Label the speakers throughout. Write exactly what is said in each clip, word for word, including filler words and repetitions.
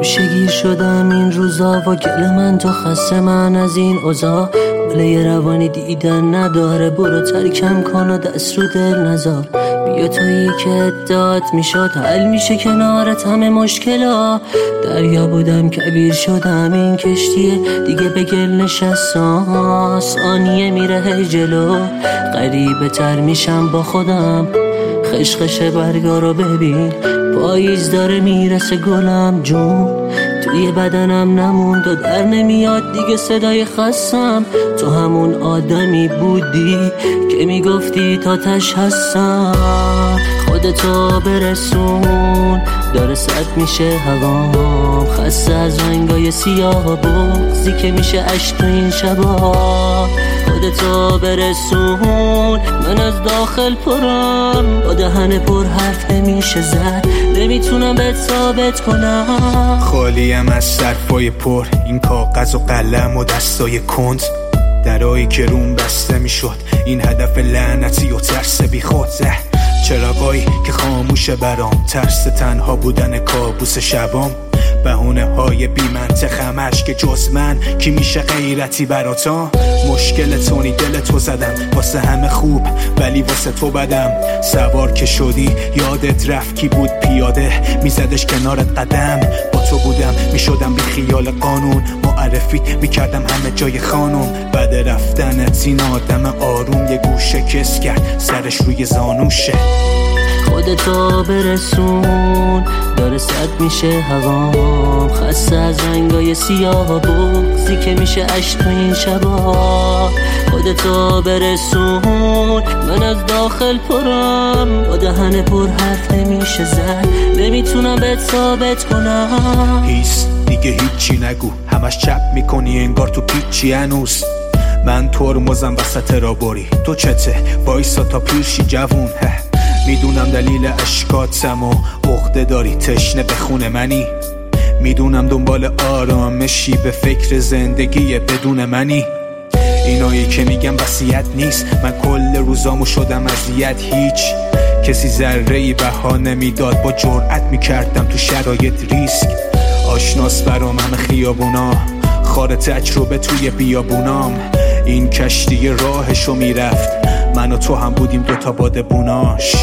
Speaker 1: گوشه گیر شدم این روزا و گل من تو خسته من از این اوضاع. حاله روانی دیدن نداره، برو ترکم کن و دست رو دل نزار. بیا تویی که ادعات میشد حل میشه کنارت همه مشکلا. دریا بودم کبیر شدم این کشتیه دیگه به گل نشستم. ثانیه میره هی جلو، غریبه تر میشم با خودم. خشخش برگا رو ببین، پاییز داره میرسه گلم جون. توی بدنم نموند و در نمیاد دیگه صدای خستم. تو همون آدمی بودی که میگفتی تا تش هستم. خودتو برسون، داره سرد میشه هوام. خسته از رنگای سیاه و بغضی که میشه عشق تو این شبا. خودتو برسون، من از داخل پرم، با دهن پر حرف نمیشه زد، نمیتونم بهت ثابت کنم.
Speaker 2: خالیم از صرفای پر، این کاغذ و قلم و دستای کند، درایی که روم بسته میشد، این هدف لعنتی و ترس بی خود. چراغایی که خاموشه برام، ترس تنها بودن کابوس شبام. بهونه های بی منطق همش که جز من کی میشه غیرتی براتا. مشکل تونی دل تو زدم، واسه همه خوب ولی واسه تو بدم. سوار که شدی یادت رفت کی بود پیاده میزدش کنارت قدم. با تو بودم میشدم بی خیال قانون، معرفیت میکردم همه جای خانم. بعد رفتنت این آدم آروم یه گوشه کس کرد سرش روی زانوشه.
Speaker 1: خودتو برسون، داره سرد میشه هوام. خسته از رنگای سیاه و بغضی که میشه عشق تو این شبا. خودتو برسون، من از داخل پرم، با دهن پر حرف نمیشه زد، نمیتونم بهت ثابت کنم.
Speaker 2: هیس دیگه هیچی نگو، همش چپ میکنی انگار تو پیچی هنوز. من ترمزم وسط رابری، تو چته وایسا تا پیشی جوون. میدونم دلیل اشکاتم و عقده داری، تشنه به خون منی. میدونم دنبال آرامشی، به فکر زندگی بدون منی. اینایی که میگم وصیت نیست، من کل روزامو شدم اذیت. هیچ کسی ذره‌ای بها نمیداد، با جرأت میکردم تو شرایط ریسک. آشناس برام همه خیابونا، خار تجربه توی بیابونام. این کشتی راهشو میرفت، من و تو هم بودیم دوتا بادبوناش.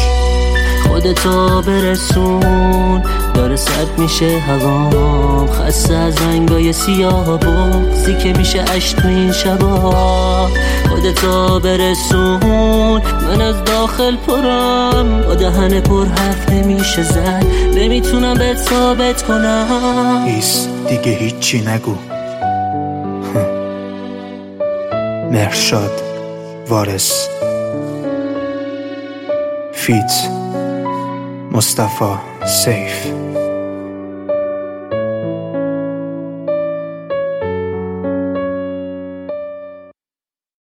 Speaker 1: خودتو برسون، داره سرد میشه هوام. خسته از رنگای سیاه و بغضی که میشه عشق تو این شبا. خودتو برسون، من از داخل پرم، با دهن پر حرف نمیشه زد، نمیتونم بهت ثابت کنم.
Speaker 2: هیس دیگه هیچی نگو. مرشاد وارث، فیت مصطفی سیف.